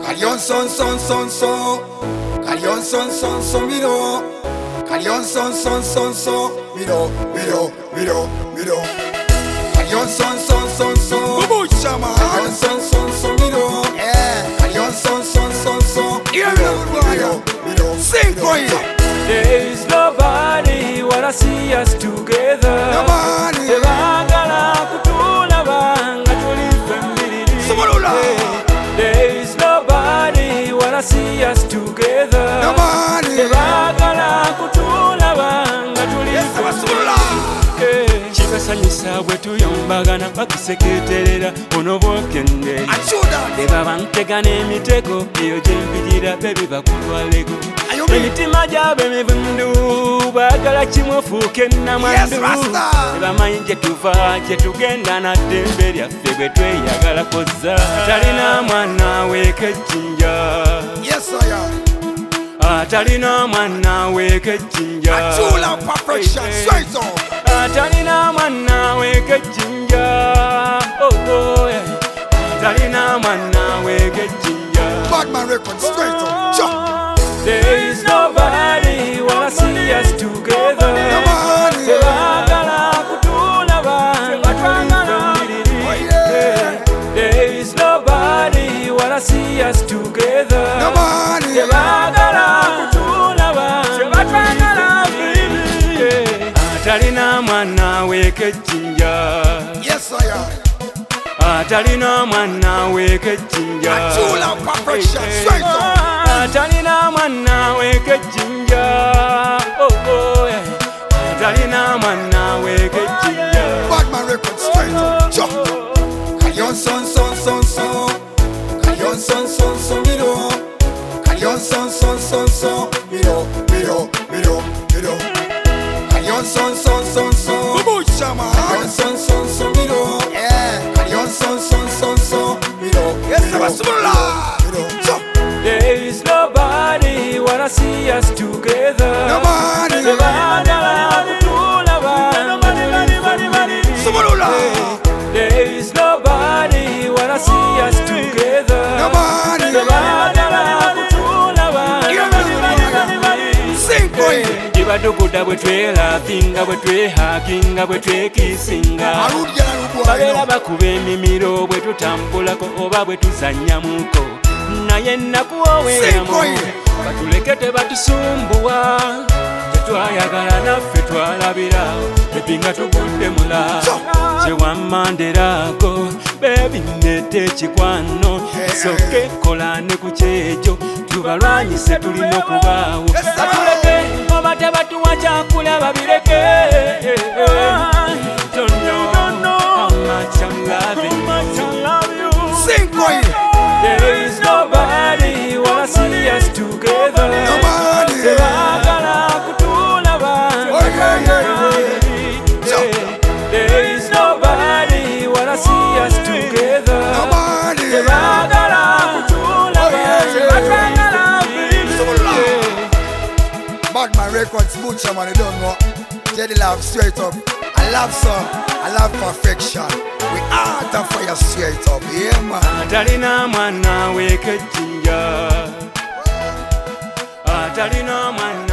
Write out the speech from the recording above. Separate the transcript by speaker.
Speaker 1: Carry son, Carry son, miro. Carry son, miro. Carry son, Bubu Chama. Carry son, miro. Carry son, miro. Sing for you.
Speaker 2: There is nobody wanna see us together.
Speaker 1: Nobody.
Speaker 2: There is nobody wanna see us together.
Speaker 1: Nobody.
Speaker 2: Chibasanyisa bwe tuyombagana bakuseketerera ono bwokende eba bantegana emitego eyo gyempirira bebi bakutwaleko emitima gyabwe mivundu baagala kimu ofuuke ennamwandu ebamanyi gye tuva gye tugenda naddembe lyaffe bwe tweyagala kozza talina mwana w'ekejjinja atalina mwana w'ekejjinja atalina mwana w'ekejjinja atalina mwana w'ekejjinja.
Speaker 1: Badman record straight up. Jump.
Speaker 2: There is nobody wanna see us together.
Speaker 1: Nobody.
Speaker 2: There is nobody wanna see us together.
Speaker 1: Nobody.
Speaker 2: Atalina mwana w'ekejjinja.
Speaker 1: Yes, I am.
Speaker 2: Atalina mwana w'ekejjinja.
Speaker 1: Perfection straight up.
Speaker 2: Atalina mwana w'ekejjinja. Atalina mwana w'ekejjinja.
Speaker 1: Badman record straight up. Jump. Carry son, Carry son, miro. Carry son, miro. Carry son, Bubu Chama. Carry son, miro. Carry son, miro. Jump.
Speaker 2: There is nobody wanna see us together.
Speaker 1: Nobody.
Speaker 2: There is nobody wanna see us together.
Speaker 1: Nobody. Sing for you.
Speaker 2: Jibaduguda bwe twelafinga bwe twehakinga bwe twekisinga babeera bakuba emimiro bwe tutambulako oba bwe tuzannyamuko naye nakuwooweramu batuleke tebatusumbuwa tetwayagala naffe twalabira bebi nga tugudde mula kyewammanderako bebi ndete ekikwano soke kola ne ku kyekyo tubalwanyise tulina okubaawo batuleke oba tebatuwa kyakula babireke. Don't know how much I'm loving you.
Speaker 1: Sing for you.
Speaker 2: There is nobody wanna see us together.
Speaker 1: Nobody.
Speaker 2: There is nobody wanna see us together.
Speaker 1: Nobody. Badman records, Butcher man, you don't know. Teddy love straight up. I love song, I love perfection. We out of fire straight up, yeah man.
Speaker 2: Atalina mwana w'ekejjinja. Atalina mwana